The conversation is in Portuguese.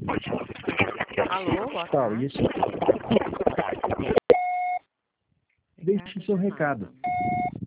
Alô, boa Tal, tarde. isso. Deixe seu recado.